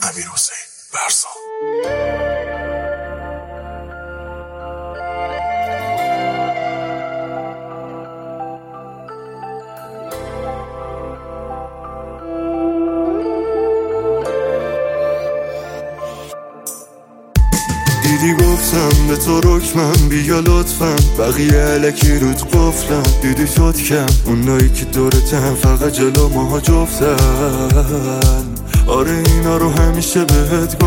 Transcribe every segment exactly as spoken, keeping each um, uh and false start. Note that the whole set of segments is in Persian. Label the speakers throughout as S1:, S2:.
S1: امیر حسین برسا.
S2: دیدی گفتم به تو رکمم بیا لطفم، بقیه علکی رود قفلم. دیدی شد کم اونایی که دورتن فقط جلو ماها جفتن. آره اینا رو همیشه بهت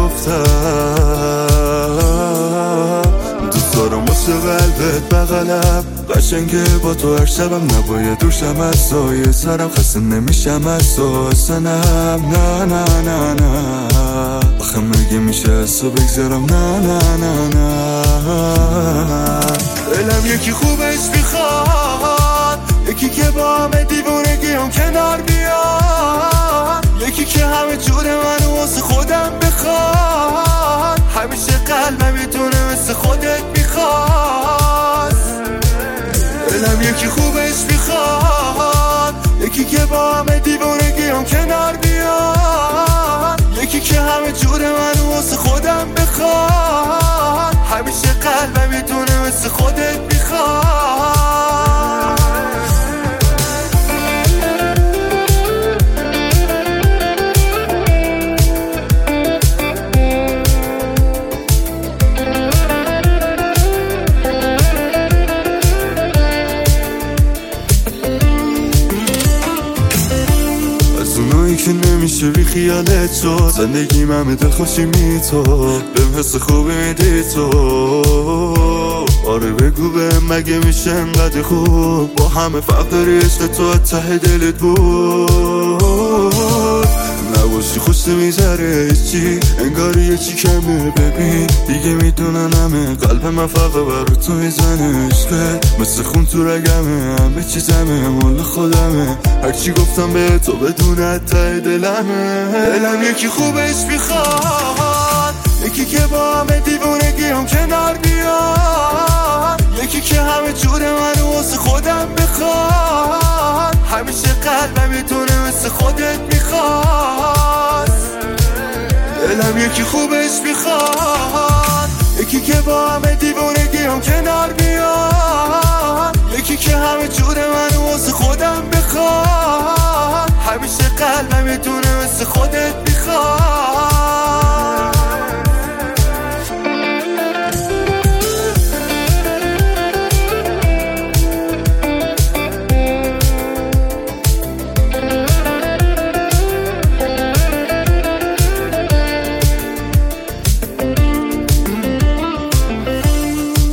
S2: گفتم. دوست دارم واسه قلبت بغلم، قشنگه با تو هر شبم نباید دوشم از سایه سرم. خسته نمیشم از تو اصنم، نه نه نه نه. آخه مگه میشه از تو بگذارم، نه نه نه نه. دلم یکی خوبش میخواد، یکی که با همه دیوونگی هم کنار بیاد، یکی که همه جور منو واسه خودم بخواد، همیشه قلبم میتونه مثل خودت میخواد. دلم یکی خوبش میخواد، یکی که با همه دیوونگی هم کنار بیاد، یکی که همه جور منو واسه خودم بخواد، همیشه قلبم میتونه مثل خودت میخواد. که نمیشه بی خیالت شد، زندگیم همه دلخوشی می تو، بهم حس خوبی میدی تو. آره بگو بهم مگه میشه انقدر خوب، با همه فرق داری عشق تو ته دلت بود. نباشی خوش نمیذاره هیچی، انگار یه چی کمه. ببین دیگه میدونن همه قلب من فقط برا تو میزنه. عشقت مثل خون تو رگمه، همه چیزمه مال خودمه. هرچی گفتم به تو بدون ته دلمه. دلم یکی خوبش میخواد، یکی که با همه دیوونگی هم کنار بیاد، یکی که همه جور منو واسه خودم بخواد، همیشه قلبم میتونه مثل خودت میخواد. دلم یکی خوبش میخواد، یکی که با همه دیوونگی هم کنار بیاد، یکی که همه جور منو واسه خودم بخواد، همیشه قلبم میتونه مثل خودت میخواد.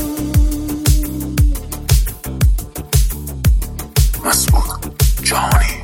S1: مسعود جهانی.